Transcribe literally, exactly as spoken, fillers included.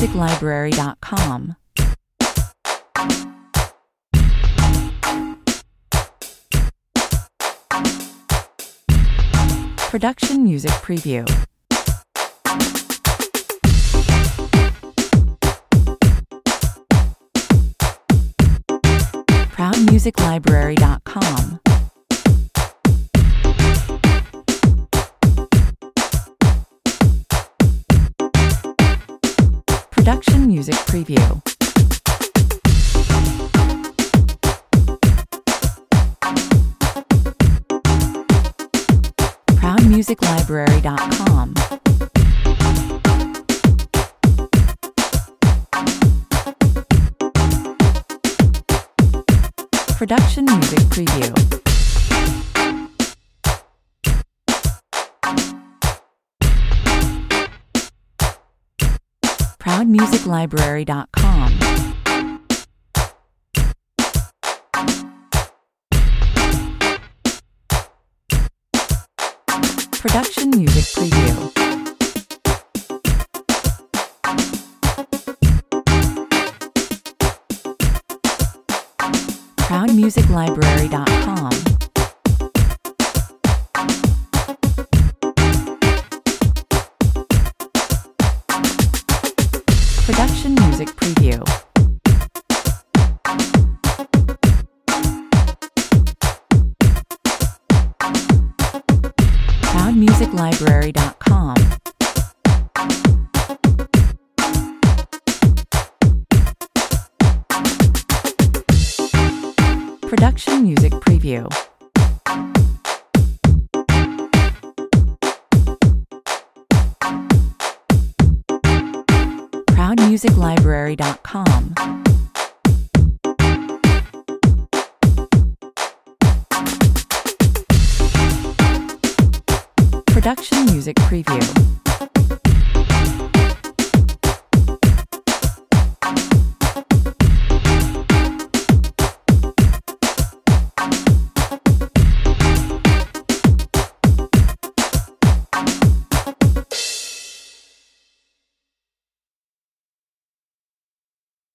music library dot com. Production Music Preview. proud music library dot com. Production Music Preview. proud music library dot com. Production Music Preview. proud music library dot com. Production Music Preview. proud music library dot com. Production Music Preview. proud music library dot com. Production Music Preview. proud music library dot com. Production Music Preview.